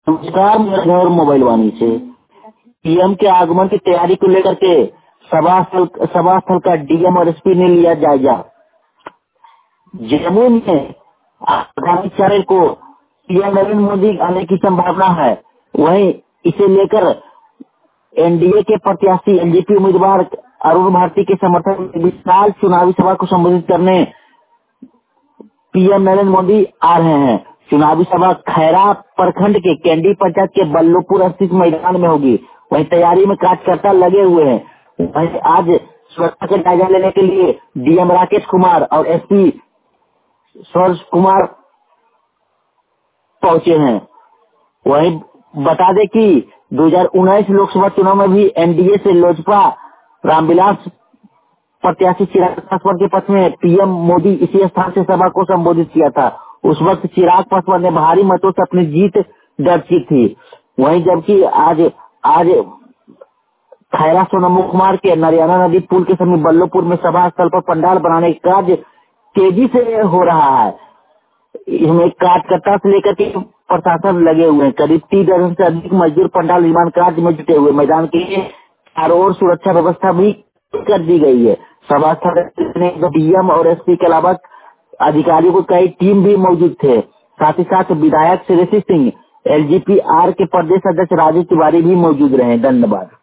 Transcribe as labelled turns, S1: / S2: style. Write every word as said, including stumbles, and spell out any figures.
S1: नमस्कार, मेरा घर मोबाइल वाणी से पीएम के आगमन की तैयारी को लेकर के सभा स्थल सभा स्थल का डीएम और एसपी ने लिया जायजा। जम्मू में आगामी चार अप्रैल को पीएम नरेंद्र मोदी आने की संभावना है। वहीं इसे लेकर एनडीए के प्रत्याशी एलजेपी उम्मीदवार अरुण भारती के समर्थन में विशाल चुनावी सभा को संबोधित करने पीएम नरेंद्र मोदी आ रहे हैं। चुनावी सभा खैरा प्रखंड के कैंडी पंचायत के बल्लोपुर स्थित मैदान में होगी। वहीं तैयारी में कार्यकर्ता लगे हुए हैं। वहीं आज सुरक्षा का जायजा लेने के लिए डीएम राकेश कुमार और एसपी सौरज कुमार पहुंचे हैं। वहीं बता दें कि दो हज़ार उन्नीस लोकसभा चुनाव में भी एनडीए से लोजपा रामविलास प्रत्याशी चिराग पासवान के पक्ष में पीएम मोदी इसी स्थान से सभा को संबोधित किया था। उस वक्त चिराग पासवान ने भारी मतों से अपनी जीत दर्ज की थी। वहीं जबकि आज आज खैरा सोनम कुमार के नरियाना नदी पुल के समीप बल्लोपुर में सभा स्थल पर पंडाल बनाने का कार्य तेजी से हो रहा है। इसमें कार्यकर्ता से लेकर के प्रशासन लगे हुए हैं। करीब तीस दर्जन से अधिक मजदूर पंडाल निर्माण कार्य में जुटे हुए। मैदान के चारों ओर सुरक्षा व्यवस्था भी कर दी गई है। सभा स्थल में डीएम और एसपी के अलावा अधिकारियों को कई टीम भी मौजूद थे। साथ ही साथ विधायक श्रेयसी सिंह, एलजीपी आर के प्रदेश अध्यक्ष राजू तिवारी भी मौजूद रहे। धन्यवाद।